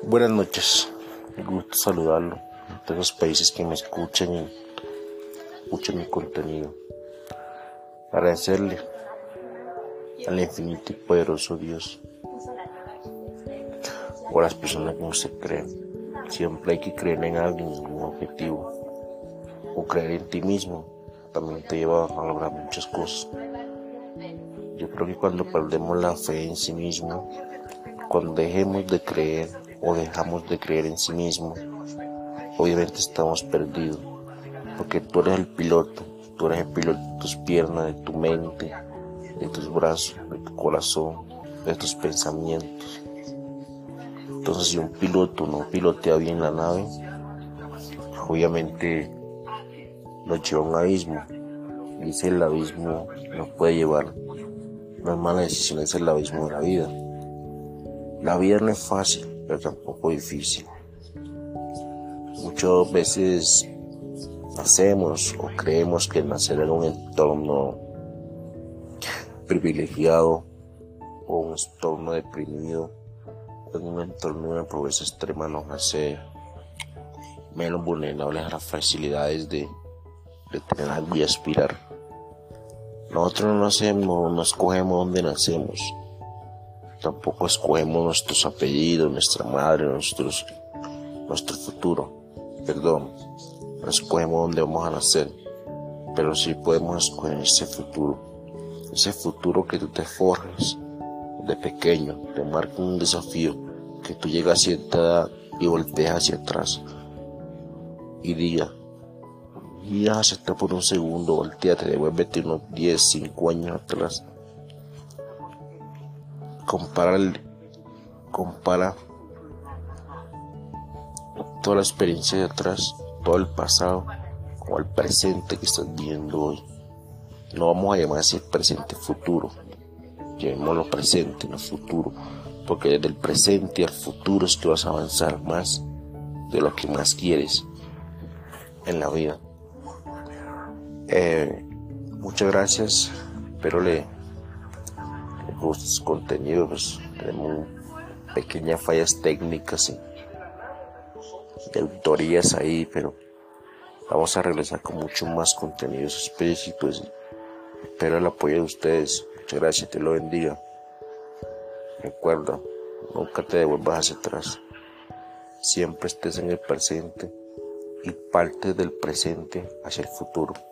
Buenas noches, me gusta saludarlo de los países que me escuchan y escuchan mi contenido. Agradecerle al infinito y poderoso Dios o a las personas que no se creen. Siempre hay que creer en alguien, en un objetivo, o creer en ti mismo también te lleva a lograr muchas cosas. Yo creo que cuando perdemos la fe en sí mismo, cuando dejemos de creer o dejamos de creer en sí mismo, obviamente estamos perdidos, porque tú eres el piloto de tus piernas, de tu mente, de tus brazos, de tu corazón, de tus pensamientos. Entonces, si un piloto no pilotea bien la nave, obviamente nos lleva a un abismo, y ese el abismo nos puede llevar unas malas decisiones, el abismo de la vida. La vida no es fácil, pero tampoco difícil. Muchas veces nacemos o creemos que nacer en un entorno privilegiado o un entorno deprimido, en un entorno de pobreza extrema, nos hace menos vulnerables a las facilidades de tener algo y aspirar. Nosotros no nacemos, no escogemos dónde nacemos, tampoco escogemos nuestros apellidos, nuestra madre, nuestro futuro, no escogemos dónde vamos a nacer, pero sí podemos escoger ese futuro que tú te forjes de pequeño, te marca un desafío, que tú llegas a cierta edad y volteas hacia atrás y digas acepta por un segundo, volteate, devuélvete unos 10, 5 años atrás. Compara toda la experiencia de atrás, todo el pasado, con el presente que estás viendo hoy. No vamos a llamar ese presente futuro, llamémoslo presente, no futuro, porque desde el presente al futuro es que vas a avanzar más de lo que más quieres en la vida. Muchas gracias, espero le guste su contenido. Pues tenemos pequeñas fallas técnicas y de autorías ahí, pero vamos a regresar con mucho más contenidos explícitos. Espero el apoyo de ustedes. Muchas gracias, te lo bendiga. Recuerda, nunca te devuelvas hacia atrás. Siempre estés en el presente y parte del presente hacia el futuro.